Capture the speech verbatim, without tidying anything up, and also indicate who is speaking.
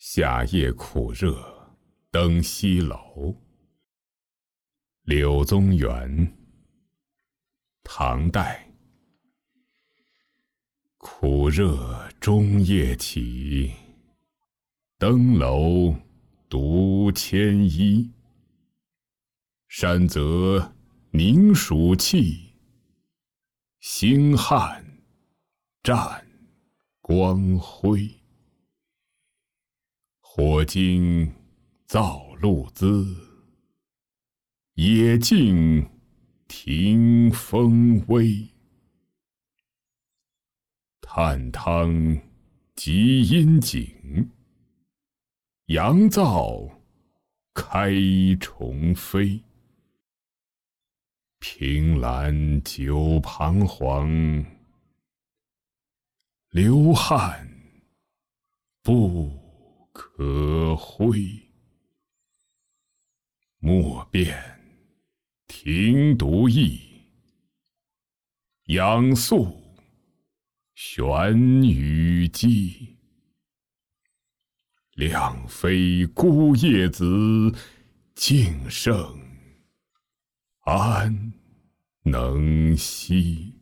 Speaker 1: 夏夜苦热，登西楼。柳宗元，唐代。苦热中夜起，登楼独牵衣。山泽凝暑气，星汉占光辉。火精造露滋，野径停风微。探汤即阴井，阳灶开虫飞。凭栏久彷徨，流汗不可挥。莫辩停独异，仰宿悬羽鸡。两非孤叶子，竟剩安能息？